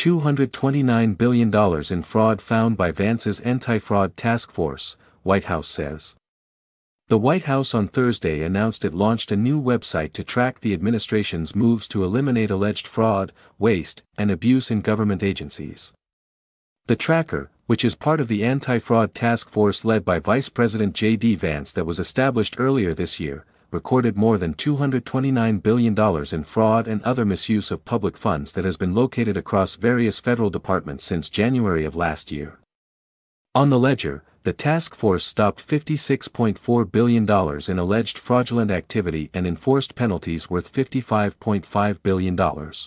$229 billion in fraud found by Vance's anti-fraud task force, White House says. The White House on Thursday announced it launched a new website to track the administration's moves to eliminate alleged fraud, waste, and abuse in government agencies. The tracker, which is part of the anti-fraud task force led by Vice President J.D. Vance that was established earlier this year, recorded more than $229 billion in fraud and other misuse of public funds that has been located across various federal departments since January of last year. On the ledger, the task force stopped $56.4 billion in alleged fraudulent activity and enforced penalties worth $55.5 billion.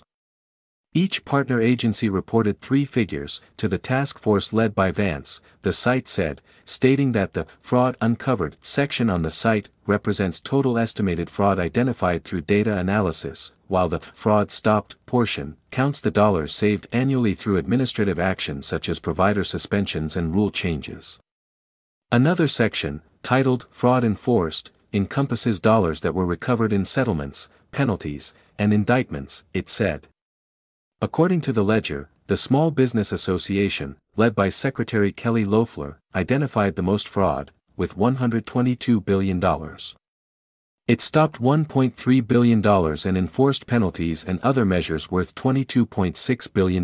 Each partner agency reported three figures to the task force led by Vance, the site said, stating that the Fraud Uncovered section on the site represents total estimated fraud identified through data analysis, while the Fraud Stopped portion counts the dollars saved annually through administrative actions such as provider suspensions and rule changes. Another section, titled Fraud Enforced, encompasses dollars that were recovered in settlements, penalties, and indictments, it said. According to the ledger, the Small Business Association, led by Secretary Kelly Loeffler, identified the most fraud, with $122 billion. It stopped $1.3 billion and enforced penalties and other measures worth $22.6 billion.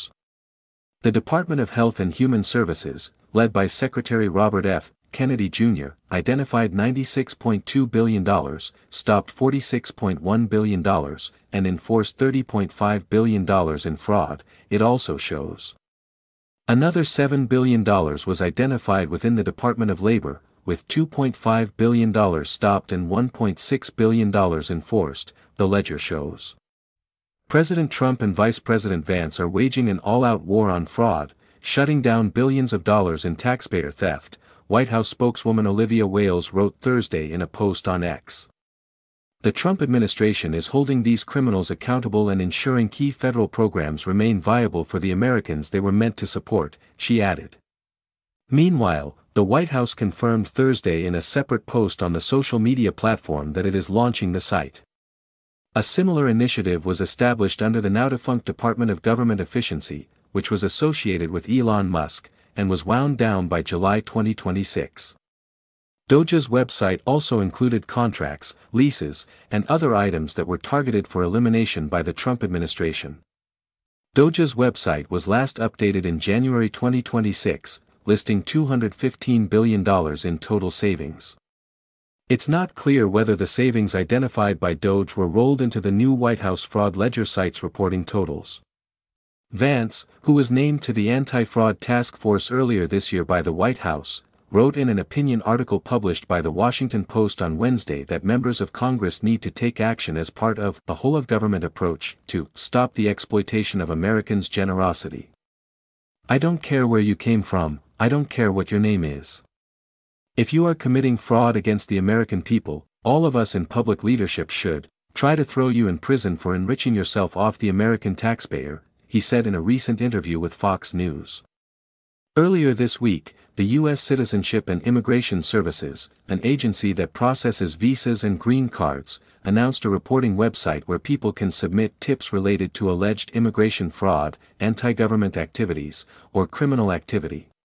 The Department of Health and Human Services, led by Secretary Robert F. Kennedy Jr., identified $96.2 billion, stopped $46.1 billion, and enforced $30.5 billion in fraud, it also shows. Another $7 billion was identified within the Department of Labor, with $2.5 billion stopped and $1.6 billion enforced, the ledger shows. President Trump and Vice President Vance are waging an all-out war on fraud, shutting down billions of dollars in taxpayer theft, White House spokeswoman Olivia Wales wrote Thursday in a post on X. The Trump administration is holding these criminals accountable and ensuring key federal programs remain viable for the Americans they were meant to support, she added. Meanwhile, the White House confirmed Thursday in a separate post on the social media platform that it is launching the site. A similar initiative was established under the now-defunct Department of Government Efficiency, which was associated with Elon Musk, and was wound down by July 2026. DOJA's website also included contracts, leases, and other items that were targeted for elimination by the Trump administration. DOJA's website was last updated in January 2026, listing $215 billion in total savings. It's not clear whether the savings identified by DOJ were rolled into the new White House fraud ledger site's reporting totals. Vance, who was named to the anti-fraud task force earlier this year by the White House, wrote in an opinion article published by The Washington Post on Wednesday that members of Congress need to take action as part of a whole-of-government approach to stop the exploitation of Americans' generosity. I don't care where you came from, I don't care what your name is. If you are committing fraud against the American people, all of us in public leadership should try to throw you in prison for enriching yourself off the American taxpayer, he said in a recent interview with Fox News. Earlier this week, the U.S. Citizenship and Immigration Services, an agency that processes visas and green cards, announced a reporting website where people can submit tips related to alleged immigration fraud, anti-government activities, or criminal activity.